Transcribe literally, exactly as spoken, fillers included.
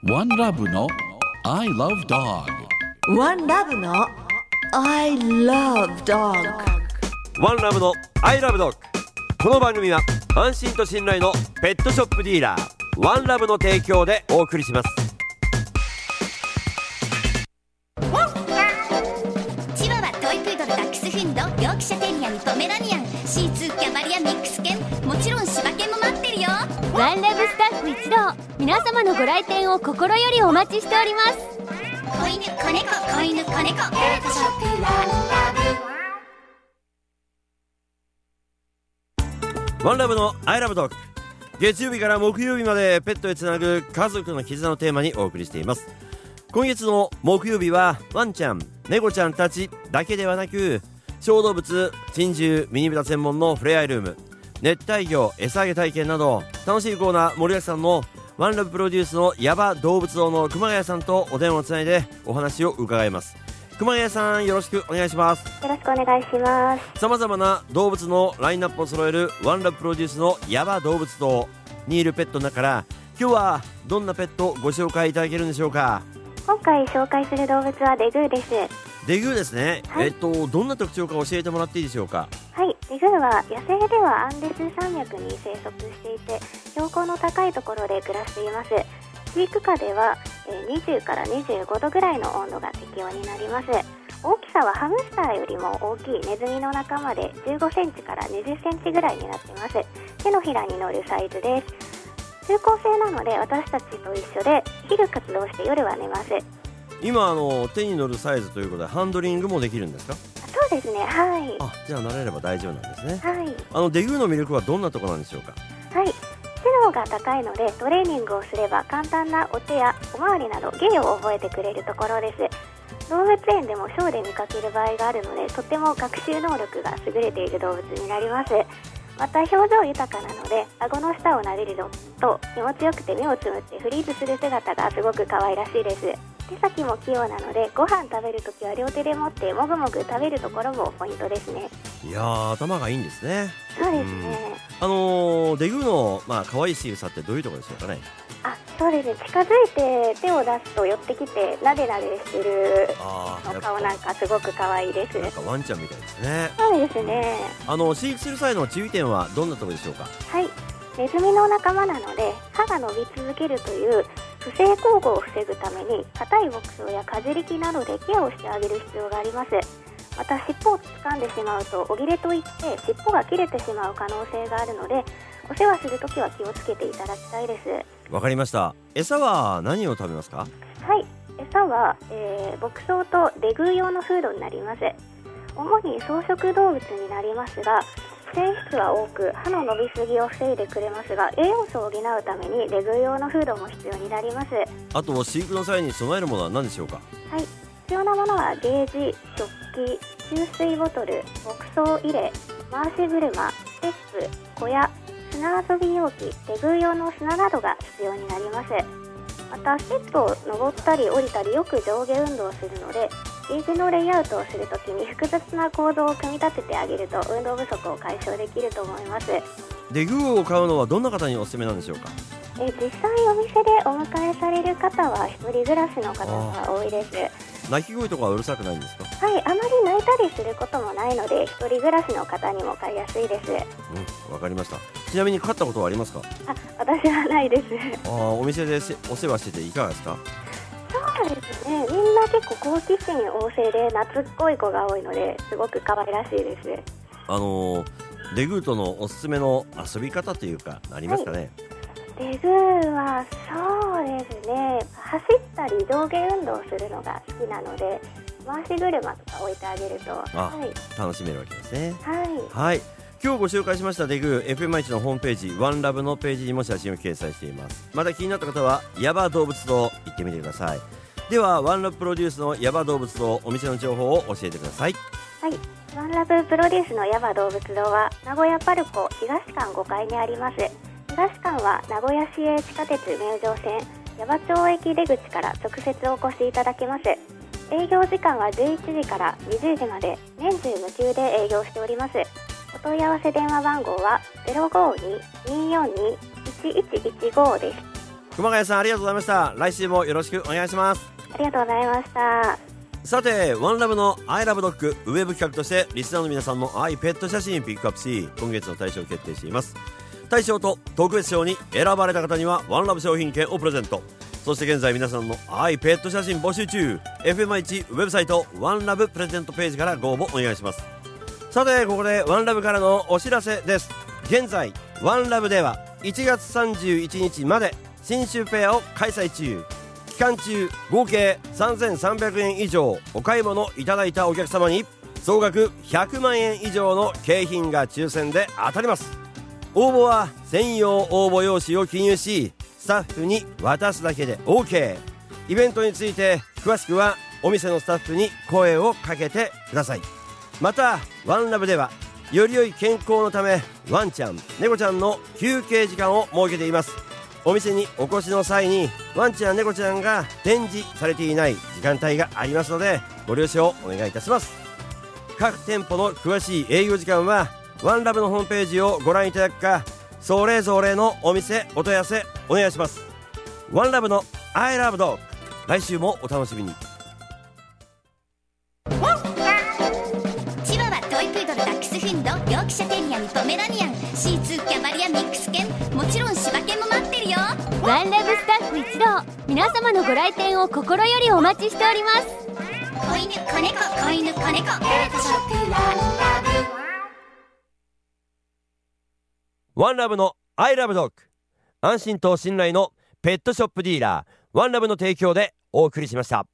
ワンラブの I love dog。 ワンラブの I love dog。 ワンラブの I love dog。 この番組は安心と信頼のペットショップディーラーワンラブの提供でお送りします。 チワワ、トイプードル、ダックスフンド、ヨークシャテリアにポメラニアン、シーツー、キャバリア、ミックス犬、もちろん柴犬も待ってるよ。 ワンラブスタッフ一同、皆様のご来店を心よりお待ちしております。 子犬、子猫、子犬、子猫、ペットショップワンラブ。ワンラブの I love dog。 月曜日から木曜日までペットへつなぐ家族の絆のテーマにお送りしています。今月の木曜日はワンちゃん、猫ちゃんたちだけではなく、小動物、珍獣、ミニブタ専門のフレアイルーム、熱帯魚、餌あげ体験など楽しいコーナー盛りだくさんのワンラブプロデュースのヤバ動物王の熊谷さんとお電話をつないでお話を伺います。熊谷さん、よろしくお願いします。 よろしくお願いします。 さまざまな動物のラインナップを揃えるワンラブプロデュースのヤバ動物とにいるペットの中から今日はどんなペットをご紹介いただけるんでしょうか。 今回紹介する動物はデグーです。 デグーですね、 はい、 えっとどんな特徴か教えてもらっていいでしょうか。 はい、デグーは野生ではアンデス山脈に生息していて、標高の高いところで暮らしています。飼育下ではにじゅうからにじゅうごどぐらいの温度が適温になります。大きさはハムスターよりも大きいネズミの仲間でじゅうごセンチからにじゅっセンチぐらいになっています。手のひらに乗るサイズです。中高生なので私たちと一緒で昼活動して夜は寝ます。 今あの手に乗るサイズということでハンドリングもできるんですか。 そうですね、はい。 あ、じゃあ慣れれば大丈夫なんですね。 はい。 あのデグーの魅力はどんなところなんでしょうか。 はい、知能が高いのでトレーニングをすれば簡単なお手やおまわりなど芸を覚えてくれるところです。動物園でもショーで見かける場合があるので、とても学習能力が優れている動物になります。また表情豊かなので顎の下を撫でると気持ちよくて目をつむってフリーズする姿がすごく可愛らしいです。手先も器用なのでご飯食べるときは両手で持ってもぐもぐ食べるところもポイントですね。 いやー、頭がいいんですね。 そうですね。 あのー、デグーのまあ可愛い仕草ってどういうところでしょうかね。 あ、そうですね、近づいて手を出すと寄ってきてなでなでしてるの顔なんかすごく可愛いです。 なんかワンちゃんみたいですね。 そうですね。 あの飼育する際の注意点はどんなところでしょうか。 はい、ネズミの仲間なので歯が伸び続けるという不正交互を防ぐために硬い牧草やかじり機などでケアをしてあげる必要があります。また尻尾を掴んでしまうと尾切れといって尻尾が切れてしまう可能性があるので、お世話するときは気をつけていただきたいです。 わかりました。餌は何を食べますか。 はい、餌は、えー、牧草とデグー用のフードになります。主に草食動物になりますが、繊維質は多く歯の伸びすぎを防いでくれますが、栄養素を補うためにデグー用のフードも必要になります。 あと飼育の際に備えるものは何でしょうか。 はい、必要なものはゲージ、食器、給水ボトル、牧草入れ、回し車、ステップ、小屋、砂遊び容器、デグー用の砂などが必要になります。またステップを登ったり降りたりよく上下運動するので、ゲージのレイアウトをするときに複雑な構造を組み立ててあげると運動不足を解消できると思います。 デグーを飼うのはどんな方におすすめなんでしょうか。 え実際お店でお迎えされる方は一人暮らしの方が多いです。 鳴き声とかはうるさくないんですか。 はい、あまり鳴いたりすることもないので一人暮らしの方にも飼いやすいです。 うん、わかりました。ちなみに飼ったことはありますか。 あ、私はないです。 あ、お店でお世話してていかがですか。 そうですね、みんな結構好奇心旺盛で懐っこい子が多いのですごく可愛らしいです。 あのー、デグーとのおすすめの遊び方というかありますかね。 はい、デグーはそうですね、走ったり上下運動するのが好きなので回し車とか置いてあげると、 あ、 はい、 楽しめるわけですね。 はい、 はい、今日ご紹介しましたデグー エフエムアイエイチ のホームページワンラブのページにも写真を掲載しています。また気になった方はヤバ動物堂行ってみてください。ではワンラブプロデュースのヤバ動物堂お店の情報を教えてください。 はい、ワンラブプロデュースのヤバ動物堂は名古屋パルコ東館ごかいにあります。東館は名古屋市営地下鉄名城線矢場町駅出口から直接お越しいただけます。営業時間はじゅういちじからにじゅうじまで年中無休で営業しております。お問い合わせ電話番号は ゼロごに にーよんに いちいちいちご です。 熊谷さんありがとうございました。来週もよろしくお願いします。 ありがとうございました。 さてワンラブの I love dog ウェブ企画としてリスナーの皆さんの愛ペット写真ピックアップし、今月の大賞を決定しています。大賞と特別賞に選ばれた方にはワンラブ商品券をプレゼント。そして現在皆さんの愛ペット写真募集中。 エフエムワンワン ウェブサイトワンラブプレゼントページからご応募お願いします。さてここでワンラブからのお知らせです。現在ワンラブではいちがつさんじゅういちにちまで新春フェアを開催中。期間中合計さんぜんさんびゃくえん以上お買い物いただいたお客様に総額ひゃくまんえん以上の景品が抽選で当たります。応募は専用応募用紙を記入しスタッフに渡すだけで OK。 イベントについて詳しくはお店のスタッフに声をかけてください。またワンラブではより良い健康のためワンちゃん猫ちゃんの休憩時間を設けています。お店にお越しの際にワンちゃん猫ちゃんが展示されていない時間帯がありますのでご了承お願いいたします。各店舗の詳しい営業時間はワンラブのホームページをご覧いただくかそれぞれのお店お問い合わせお願いします。ワンラブの I love dog、 来週もお楽しみに。 チワワ、トイプードル、ダックスフンド、ヨークシャテリアにポメラニアン、シーツー、キャバリアミックス犬、もちろん柴犬も待ってるよ。 ワンラブスタッフ一同、皆様のご来店を心よりお待ちしております。 子犬、子猫、子犬、子猫、ペットショップワンラブ。 ワンラブの I love dog、 安心と信頼のペットショップディーラーワンラブの提供でお送りしました。